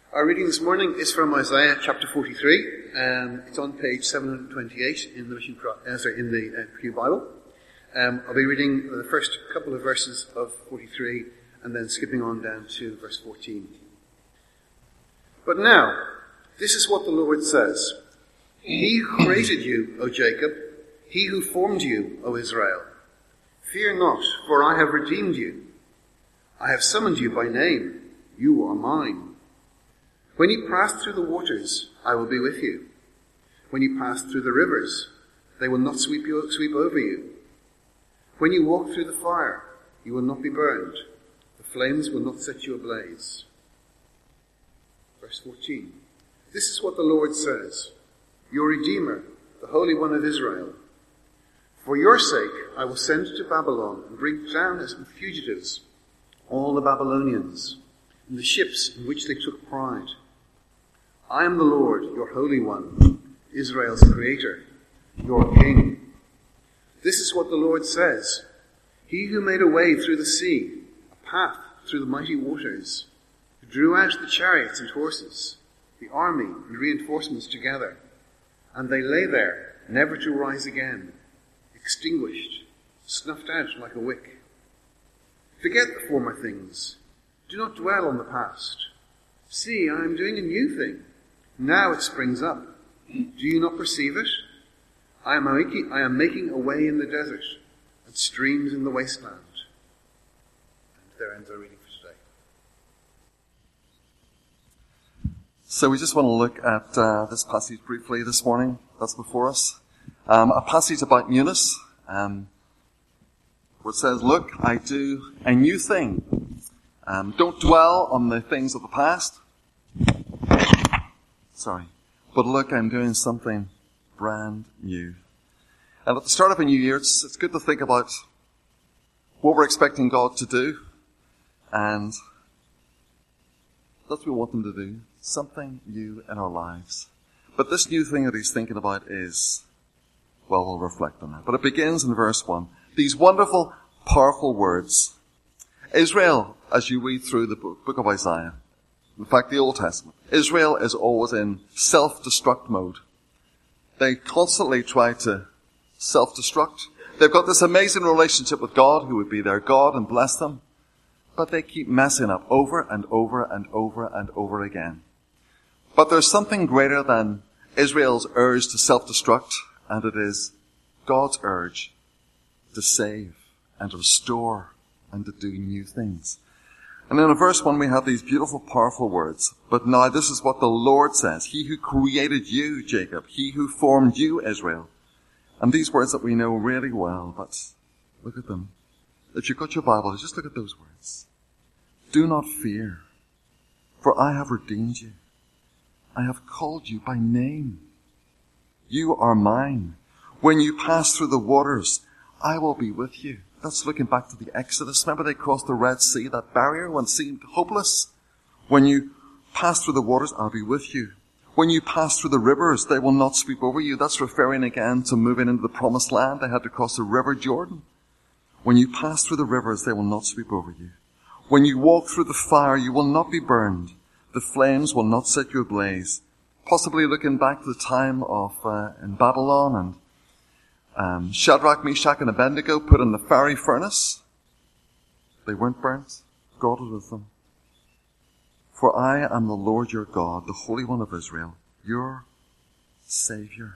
Our reading this morning is from Isaiah chapter 43. It's on page 728 in the Pew Bible. I'll be reading the first couple of verses of 43 and then skipping on down to verse 14. But now, this is what the Lord says. He who created you, O Jacob, he who formed you, O Israel. Fear not, for I have redeemed you. I have summoned you by name. You are mine. When you pass through the waters, I will be with you. When you pass through the rivers, they will not sweep over you. When you walk through the fire, you will not be burned. The flames will not set you ablaze. Verse 14. This is what the Lord says, your Redeemer, the Holy One of Israel. For your sake, I will send to Babylon and bring down as fugitives all the Babylonians and the ships in which they took pride. I am the Lord, your Holy One, Israel's Creator, your King. This is what the Lord says. He who made a way through the sea, a path through the mighty waters, who drew out the chariots and horses, the army and reinforcements together, and they lay there, never to rise again, extinguished, snuffed out like a wick. Forget the former things. Do not dwell on the past. See, I am doing a new thing. Now it springs up. Do you not perceive it? I am making a way in the desert and streams in the wasteland. And there ends our reading for today. So we just want to look at this passage briefly this morning. That's before us. A passage about newness. Where it says, look, I do a new thing. Don't dwell on the things of the past. But look, I'm doing something brand new. And at the start of a new year, it's good to think about what we're expecting God to do. And that's what we want Him to do. Something new in our lives. But this new thing that He's thinking about is, well, we'll reflect on that. But it begins in verse 1. These wonderful, powerful words. Israel, as you read through the book of Isaiah, in fact, the Old Testament, Israel is always in self-destruct mode. They constantly try to self-destruct. They've got this amazing relationship with God, who would be their God and bless them, but they keep messing up over and over and over and over again. But there's something greater than Israel's urge to self-destruct, and it is God's urge to save and to restore and to do new things. And then in verse 1 we have these beautiful, powerful words. But now this is what the Lord says. He who created you, Jacob. He who formed you, Israel. And these words that we know really well, but look at them. If you've got your Bible, just look at those words. Do not fear, for I have redeemed you. I have called you by name. You are mine. When you pass through the waters, I will be with you. That's looking back to the Exodus. Remember they crossed the Red Sea, that barrier when it seemed hopeless? When you pass through the waters, I'll be with you. When you pass through the rivers, they will not sweep over you. That's referring again to moving into the promised land. They had to cross the river Jordan. When you pass through the rivers, they will not sweep over you. When you walk through the fire, you will not be burned. The flames will not set you ablaze. Possibly looking back to the time of in Babylon and Shadrach, Meshach, and Abednego put in the fiery furnace. They weren't burnt. God was with them. For I am the Lord your God, the Holy One of Israel, your Savior.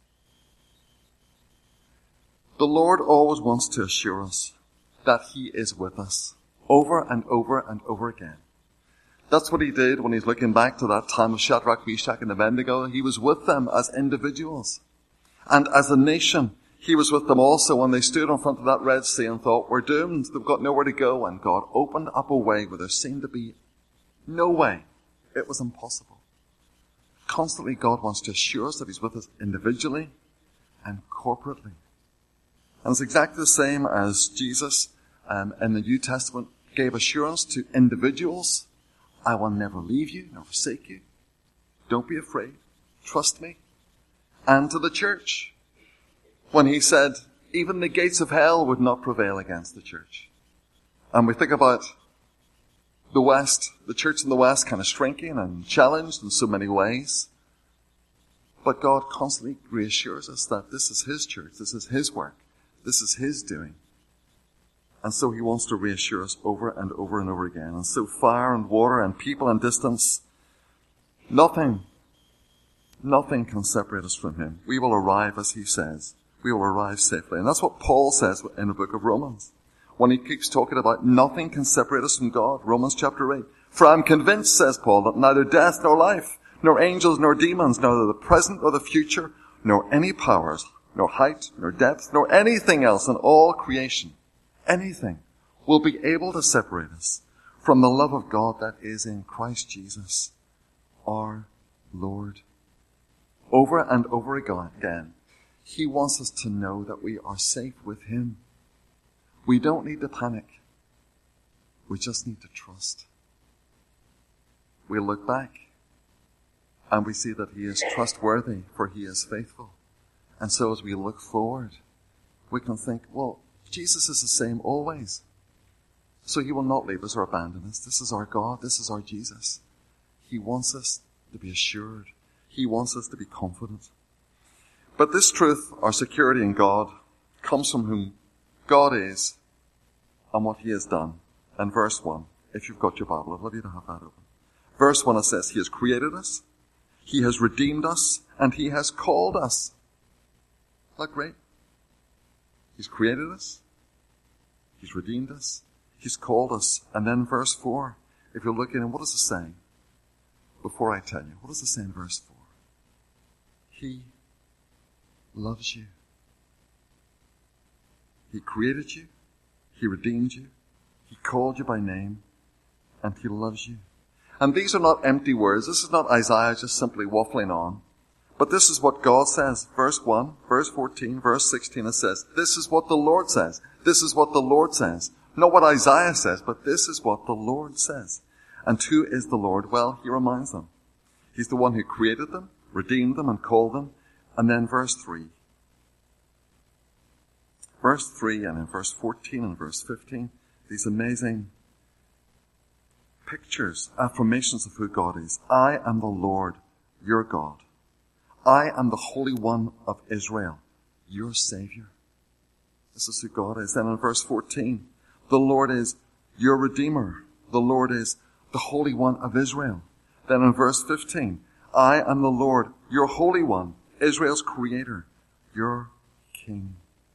The Lord always wants to assure us that He is with us over and over and over again. That's what He did when He's looking back to that time of Shadrach, Meshach, and Abednego. He was with them as individuals. And as a nation, He was with them also when they stood in front of that Red Sea and thought, we're doomed, they've got nowhere to go. And God opened up a way where there seemed to be no way. It was impossible. Constantly God wants to assure us that He's with us individually and corporately. And it's exactly the same as Jesus in the New Testament gave assurance to individuals. I will never leave you, nor forsake you. Don't be afraid. Trust me. And to the church, when He said, even the gates of hell would not prevail against the church. And we think about the West, the church in the West kind of shrinking and challenged in so many ways. But God constantly reassures us that this is his church, this is his work, this is his doing. And so he wants to reassure us over and over and over again. And so fire and water and people and distance, nothing can separate us from him. We will arrive, as he says, we will arrive safely. And that's what Paul says in the book of Romans, when he keeps talking about nothing can separate us from God. Romans chapter 8. For I am convinced, says Paul, that neither death nor life, nor angels nor demons, neither the present or the future, nor any powers, nor height, nor depth, nor anything else in all creation, anything will be able to separate us from the love of God that is in Christ Jesus, our Lord. Over and over again, he wants us to know that we are safe with him. We don't need to panic. We just need to trust. We look back and we see that he is trustworthy, for he is faithful. And so as we look forward, we can think, well, Jesus is the same always. So he will not leave us or abandon us. This is our God. This is our Jesus. He wants us to be assured. He wants us to be confident. But this truth, our security in God, comes from whom God is and what he has done. And verse 1, if you've got your Bible, I'd love you to have that open. Verse 1, it says, he has created us, he has redeemed us, and he has called us. Isn't that great? He's created us, he's redeemed us, he's called us. And then verse 4, if you're looking, and what does it say? Before I tell you, what does it say in verse 4? He loves you. He created you, he redeemed you, he called you by name, and he loves you. And these are not empty words. This is not Isaiah just simply waffling on. But this is what God says. Verse 1, verse 14, verse 16, it says, this is what the Lord says. This is what the Lord says. Not what Isaiah says, but this is what the Lord says. And who is the Lord? Well, he reminds them. He's the one who created them, redeemed them, and called them. And then verse 3. Verse 3 and in verse 14 and verse 15, these amazing pictures, affirmations of who God is. I am the Lord, your God. I am the Holy One of Israel, your Savior. This is who God is. Then in verse 14, the Lord is your Redeemer. The Lord is the Holy One of Israel. Then in verse 15, I am the Lord, your Holy One, Israel's Creator, your King.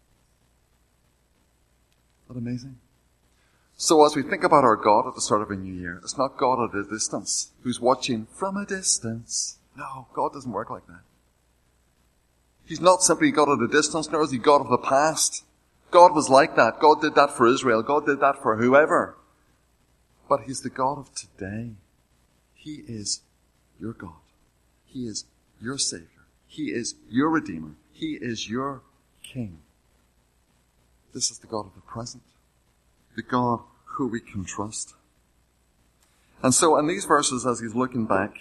Isn't that amazing? So as we think about our God at the start of a new year, it's not God at a distance who's watching from a distance. No, God doesn't work like that. He's not simply God at a distance, nor is he God of the past. God was like that. God did that for Israel. God did that for whoever. But he's the God of today. He is your God. He is your Savior. He is your Redeemer. He is your King. This is the God of the present. The God who we can trust. And so in these verses, as he's looking back,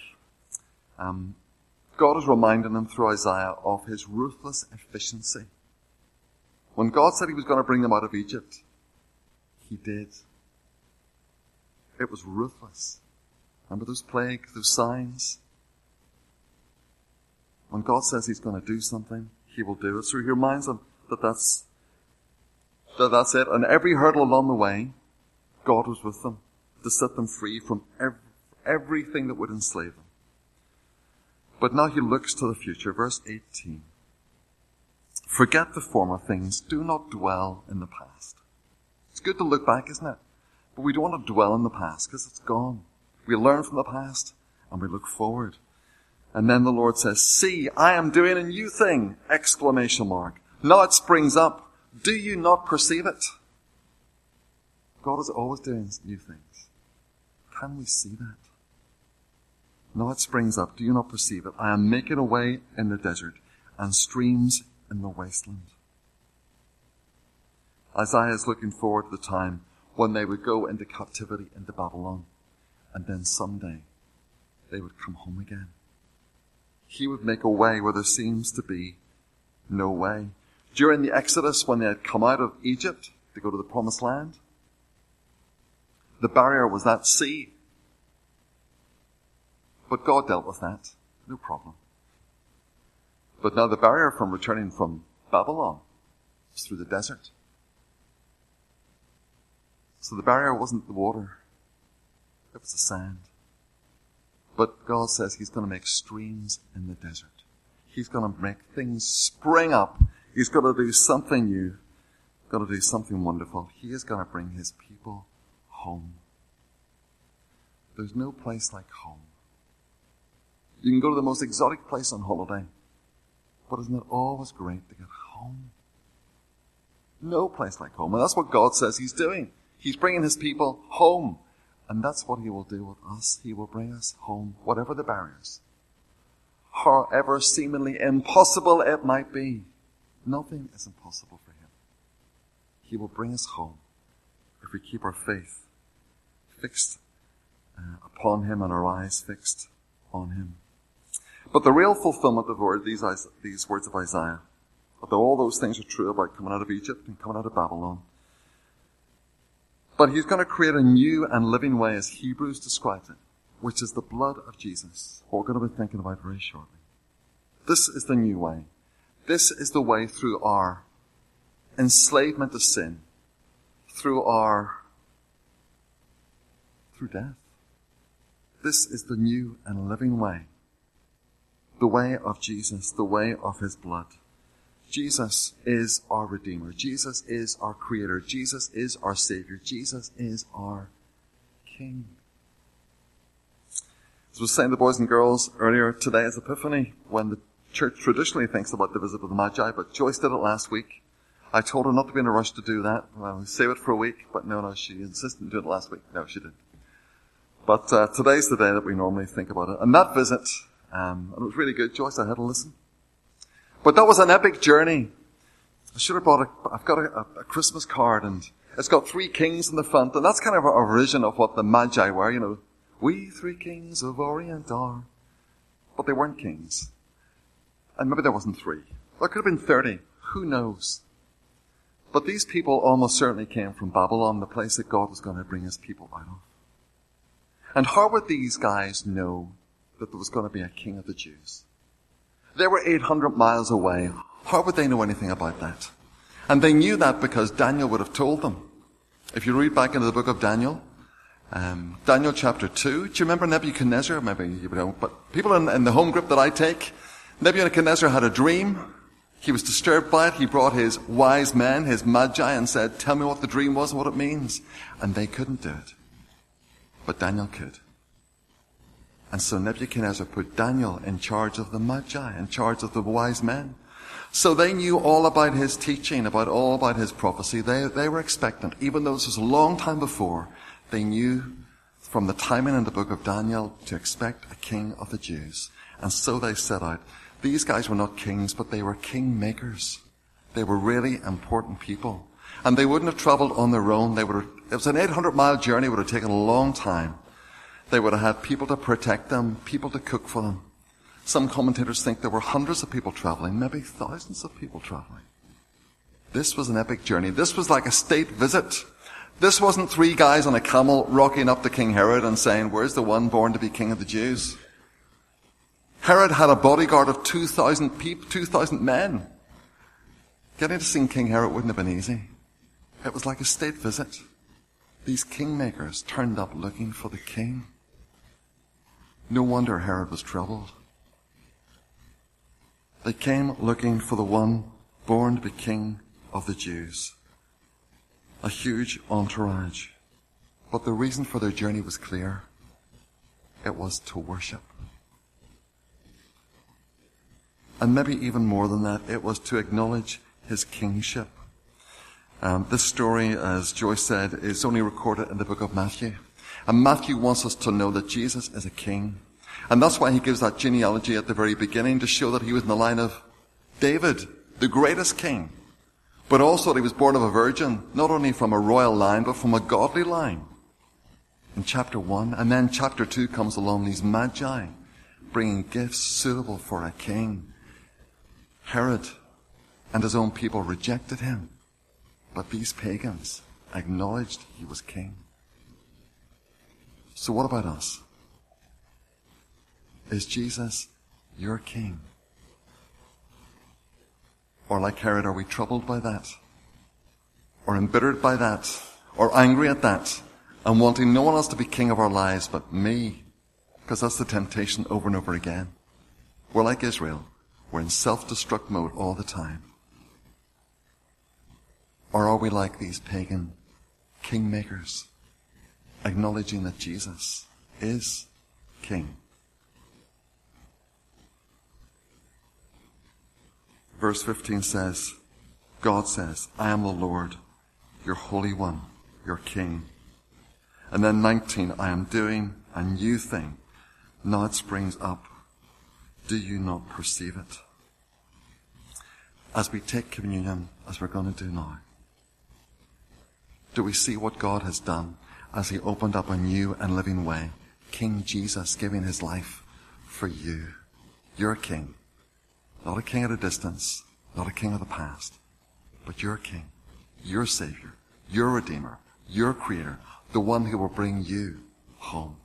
God is reminding him through Isaiah of his ruthless efficiency. When God said he was going to bring them out of Egypt, he did. It was ruthless. Remember those plagues, those signs? When God says he's going to do something, he will do it. So he reminds them that that's it. And every hurdle along the way, God was with them to set them free from everything that would enslave them. But now he looks to the future. Verse 18. Forget the former things. Do not dwell in the past. It's good to look back, isn't it? But we don't want to dwell in the past because it's gone. We learn from the past and we look forward. And then the Lord says, see, I am doing a new thing! Exclamation mark. Now it springs up. Do you not perceive it? God is always doing new things. Can we see that? Now it springs up. Do you not perceive it? I am making a way in the desert and streams in the wasteland. Isaiah is looking forward to the time when they would go into captivity into Babylon, and then someday they would come home again. He would make a way where there seems to be no way. During the Exodus, when they had come out of Egypt to go to the Promised Land, the barrier was that sea. But God dealt with that. No problem. But now the barrier from returning from Babylon was through the desert. So the barrier wasn't the water. It was the sand. But God says he's going to make streams in the desert. He's going to make things spring up. He's going to do something new. Going to do something wonderful. He is going to bring his people home. There's no place like home. You can go to the most exotic place on holiday, but isn't it always great to get home? No place like home. And that's what God says he's doing. He's bringing his people home. And that's what he will do with us. He will bring us home, whatever the barriers. However seemingly impossible it might be. Nothing is impossible for him. He will bring us home if we keep our faith fixed upon him and our eyes fixed on him. But the real fulfillment of these words of Isaiah, although all those things are true about coming out of Egypt and coming out of Babylon, but he's going to create a new and living way, as Hebrews describes it, which is the blood of Jesus, what we're going to be thinking about very shortly. This is the new way. This is the way through our enslavement to sin, through death. This is the new and living way. The way of Jesus, the way of his blood. Jesus is our Redeemer. Jesus is our Creator. Jesus is our Savior. Jesus is our King. As I was saying to the boys and girls earlier, today is Epiphany, when the church traditionally thinks about the visit of the Magi, but Joyce did it last week. I told her not to be in a rush to do that. Well, save it for a week, but no, she insisted on doing it last week. No, she didn't. But today's the day that we normally think about it. And that visit, and it was really good. Joyce, I had to listen. But that was an epic journey. I should have I've got a Christmas card, and it's got 3 kings in the front, and that's kind of a vision of what the Magi were, you know. We 3 kings of Orient are. But they weren't kings. And maybe there wasn't 3. There could have been 30. Who knows? But these people almost certainly came from Babylon, the place that God was going to bring his people out of. And how would these guys know that there was going to be a king of the Jews? They were 800 miles away. How would they know anything about that? And they knew that because Daniel would have told them. If you read back into the book of Daniel, Daniel chapter 2, do you remember Nebuchadnezzar? Maybe you don't, but people in the home group that I take, Nebuchadnezzar had a dream. He was disturbed by it. He brought his wise men, his magi, and said, tell me what the dream was and what it means. And they couldn't do it. But Daniel could. And so Nebuchadnezzar put Daniel in charge of the magi, in charge of the wise men. So they knew all about his teaching, all about his prophecy. They were expectant. Even though this was a long time before, they knew from the timing in the book of Daniel to expect a king of the Jews. And so they set out. These guys were not kings, but they were king makers. They were really important people. And they wouldn't have traveled on their own. It was an 800-mile journey. It would have taken a long time. They would have had people to protect them, people to cook for them. Some commentators think there were hundreds of people traveling, maybe thousands of people traveling. This was an epic journey. This was like a state visit. This wasn't 3 guys on a camel rocking up to King Herod and saying, where's the one born to be king of the Jews? Herod had a bodyguard of 2,000 men. Getting to see King Herod wouldn't have been easy. It was like a state visit. These kingmakers turned up looking for the king. No wonder Herod was troubled. They came looking for the one born to be king of the Jews. A huge entourage. But the reason for their journey was clear. It was to worship. And maybe even more than that, it was to acknowledge his kingship. This story, as Joyce said, is only recorded in the book of Matthew. And Matthew wants us to know that Jesus is a king. And that's why he gives that genealogy at the very beginning, to show that he was in the line of David, the greatest king. But also that he was born of a virgin, not only from a royal line, but from a godly line. In chapter 1, and then chapter 2 comes along, these magi, bringing gifts suitable for a king. Herod and his own people rejected him. But these pagans acknowledged he was king. So what about us? Is Jesus your King? Or like Herod, are we troubled by that? Or embittered by that? Or angry at that? And wanting no one else to be king of our lives but me? Because that's the temptation over and over again. We're like Israel. We're in self-destruct mode all the time. Or are we like these pagan kingmakers, acknowledging that Jesus is King? Verse 15 says, God says, I am the Lord, your Holy One, your King. And then 19, I am doing a new thing. Now it springs up. Do you not perceive it? As we take communion, as we're going to do now, do we see what God has done as he opened up a new and living way? King Jesus giving his life for you. You're a king. Not a king at a distance, not a king of the past, but you're a king, your Savior, your Redeemer, your Creator, the one who will bring you home.